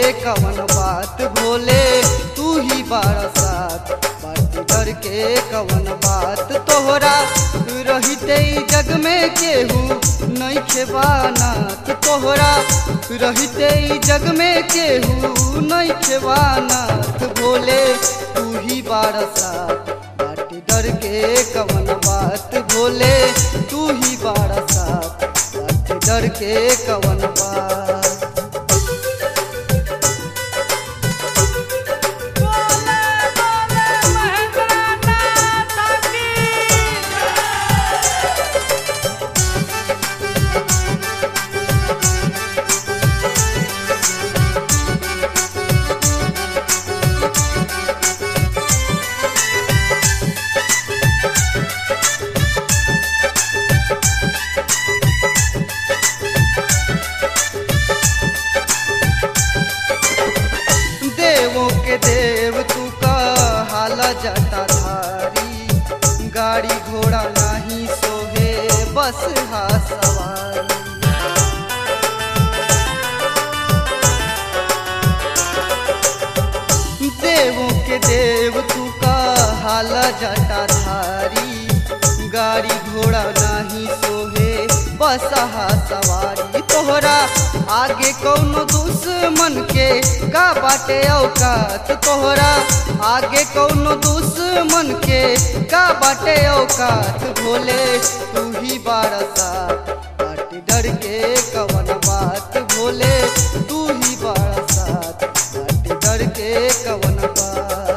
कवन बात भोले तू ही बारा साथ बाटी डर के कवन बात तोहरा रहते जग में केहू नइखे बानाथ तोहरा रहते जग में केहू नइखे बानाथ भोले तू ही बारा साथ बाटी डर के कवन बात भोले तू ही बारा साथ बाटी डर के कवन बात। देव तू का हाला जटा धारी गाड़ी घोड़ा नहीं सोहे बस हा सवारी देवों के देव तू का हाला जटा धारी गाड़ी घोड़ा नहीं सोहे बस हा सवारी तोहरा आगे कौनो दुश्मन के का बाटे औकात तोहरा आगे कौनो दुश्मन के का बाटे औकात भोले तू ही बारा साथ बाटी डर के कवन बात भोले तू ही बारा साथ बाटी डर के कवन बात।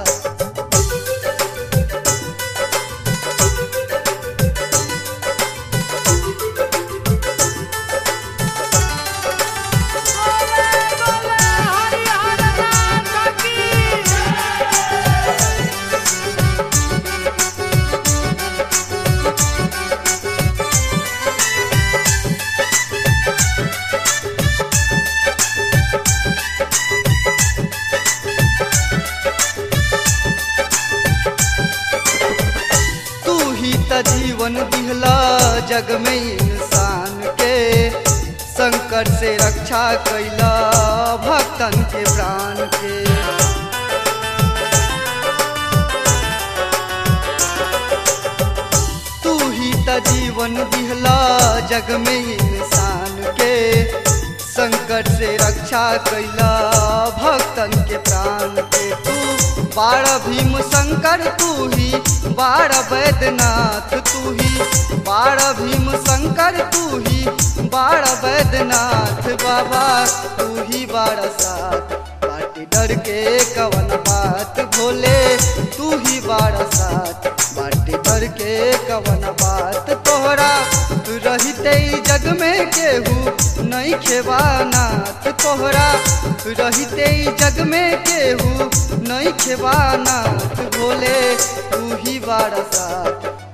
जीवन दिहला जग में इंसान के संकट से रक्षा कैला भक्तन के प्राण के तू ही त जीवन दिहला जग में इंसान के संकट से रक्षा कैला भक्तन के प्राण के तू बार भीम शंकर तू ही बार वैद्यनाथ तू ही बार भीम शंकर तू ही बार वैद्यनाथ बाबा तू ही बारा साथ बाटी डर के कवन बात भोले तू ही बारा साथ बाटी डर के कवन बात तोहरा रहते जग में केहू नइखे बानाथ तोहरा रहते जग में केहू नइखे बानाथ भोले तू ही बारा साथ